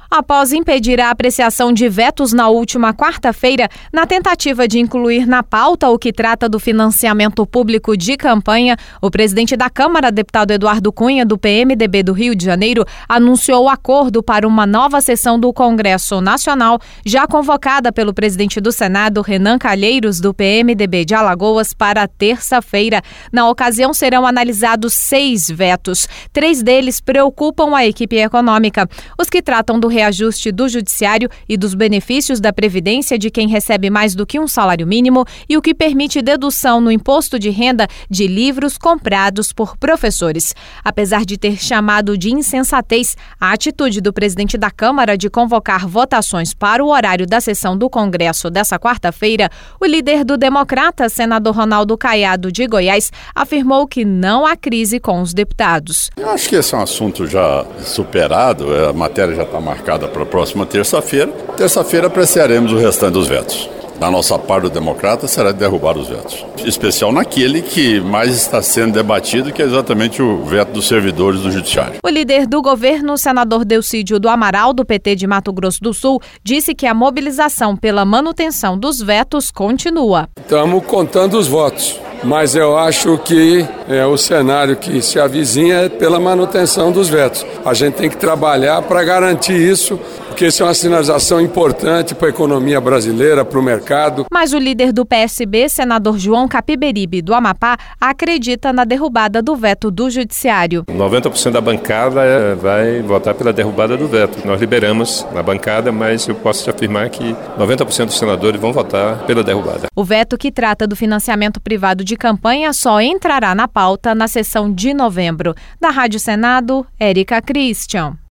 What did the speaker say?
após impedir a apreciação de vetos na última quarta-feira, na tentativa de incluir na pauta o que trata do financiamento público de campanha, o presidente da Câmara, deputado Eduardo Cunha, do PMDB do Rio de Janeiro, anunciou o acordo para uma nova sessão do Congresso Nacional, já convocada pelo presidente do Senado, Renan Calheiros, do PMDB de Alagoas, para terça-feira. Na ocasião, serão analisados 6 vetos. 3 deles preocupam a equipe econômica. Os que tratam do reajuste do judiciário e dos benefícios da Previdência de quem recebe mais do que um salário mínimo e o que permite dedução no imposto de renda de livros comprados por professores. Apesar de ter chamado de insensatez a atitude do presidente da Câmara de convocar votações para o horário da sessão do Congresso dessa quarta-feira, o líder do Democrata, senador Ronaldo Caiado, de Goiás, afirmou que não há crise com os deputados. Eu acho que esse é um assunto já superado, a matéria já está marcada para a próxima terça-feira. Terça-feira apreciaremos o restante dos vetos. Da nossa parte do Democrata será derrubar os vetos. Em especial naquele que mais está sendo debatido, que é exatamente o veto dos servidores do Judiciário. O líder do governo, senador Delcídio do Amaral, do PT de Mato Grosso do Sul, disse que a mobilização pela manutenção dos vetos continua. Estamos contando os votos, mas eu acho que o cenário que se avizinha é pela manutenção dos vetos. A gente tem que trabalhar para garantir isso, porque isso é uma sinalização importante para a economia brasileira, para o mercado. Mas o líder do PSB, senador João Capiberibe, do Amapá, acredita na derrubada do veto do Judiciário. 90% da bancada vai votar pela derrubada do veto. Nós liberamos na bancada, mas eu posso te afirmar que 90% dos senadores vão votar pela derrubada. O veto que trata do financiamento privado de campanha só entrará na pauta na sessão de novembro. Da Rádio Senado, Érica Christian.